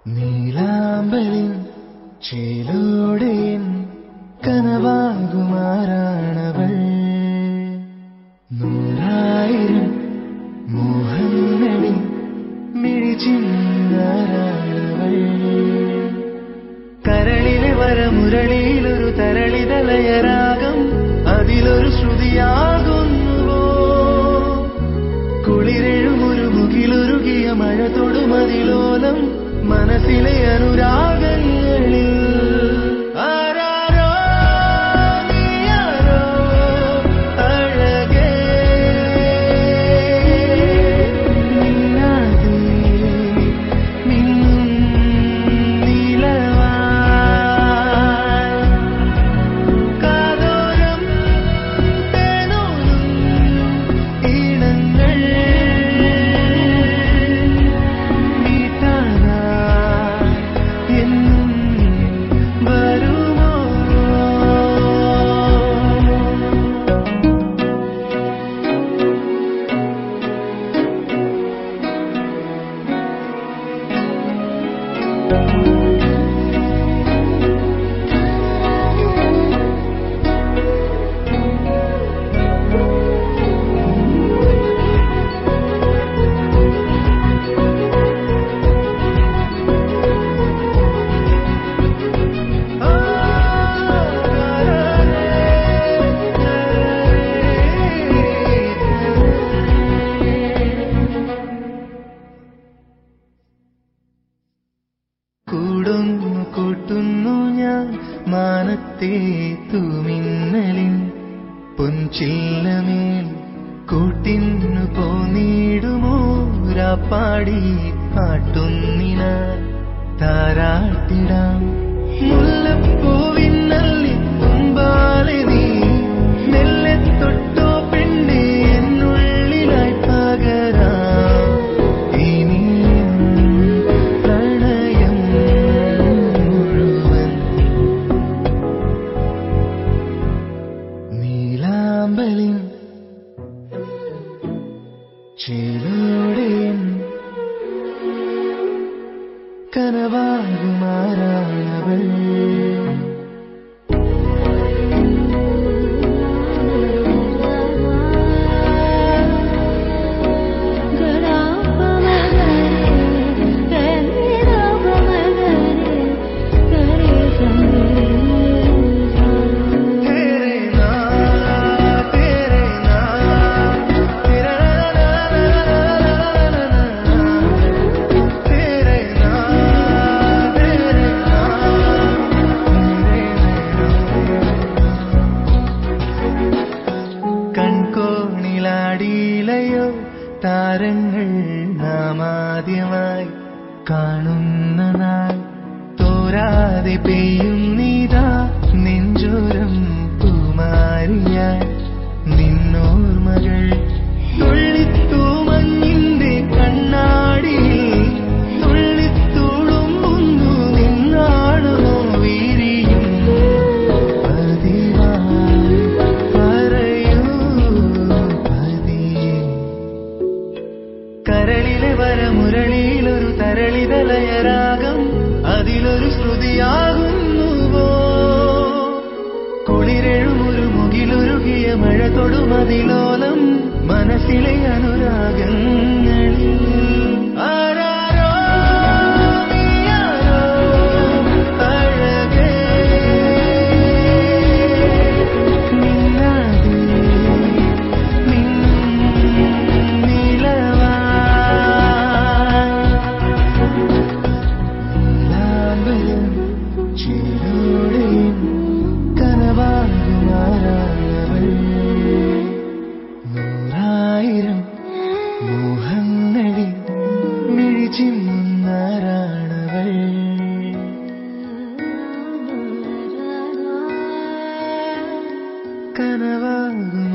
നീലാമ്പലിൻ ചേലോടെ കനവാകുമാറാണവൾ. നൂറായിരം മോഹങ്ങളിൽ മിഴിച്ചിന്നാരാണവൾ. കരളിലെ വരമുരളിയിലൊരു തരളിതലയരാഗം, അതിലൊരു ശ്രുതിയാകുന്നുവോ? കുളിരെഴുമൊരു മുകിലൊരുകിയ മഴ തൊടുമതിലോലം മനസ്സിലെ അനുരാഗങ്ങളിൽ. ആരാരോ നീയാരോ അഴകേ, നിന്നാതെ മിന്നും നീലവാൻ കാതോരം തേനോലും ഈണങ്ങൾ മീട്ടാനാ എന്നും വരുമോ? കൂടുന്നു കൂട്ടുന്നു ഞാൻ മാനത്തെ തൂമിന്നലിൻ പൊൻചില്ലമേൽ കൂട്ടിന്നു പോന്നിടുമോ? രാപ്പാടി പാട്ടുന്നിന താരാട്ടിടാം. മുല്ലപ്പൂവിന്നല്ലി മുമ്പാലെ നീ മെല്ലെ തൊട്ടോ പെണ്ണെ എന്നുള്ളിലായി പകരാം. ഇനിയും പ്രണയം മുഴുവൻ നീലാമ്പലിൻ ചേലോടെ കനവാകുമാറാണവൾ. കൺകോണിലാടിയിലയോ താരങ്ങൾ നാമാദ്യമായി കാണുന്ന നാൾ, തോരാതെ പെയ്യും നീതാ നെഞ്ചോരം പൂമാരിയായി നിന്നോർമകൾ. തുള്ളിത്തൂമഞ്ഞിന്റെ കണ്ണാടിയിൽ തുള്ളിത്തൂളുമ്പുന്നു നിന്നാണോ വീരിയും പതിവായി പറയൂ പതിയെ. കരളിലെ വരമുരളിയിലൊരു തരളിതലയരാഗം, അതിലൊരു ശ്രുതിയാകുന്നുവോ? കുളിരെഴുമൊരു മുകിലൊരുകിയ മഴ തൊടുമതിലോലം മനസ്സിലെ അനുരാഗങ്ങളിൽ. ആരാരോ നീയാരോ അഴകേ, നിന്നാതെ മിന്നും നീലവാൻ നീലാമ്പലിൻ ചേലോടെ കനവാകുമാറാണവൾ. നൂറായിരം മോഹങ്ങളിൽ മിഴിച്ചിന്നാരാണവൾ. കനവാകും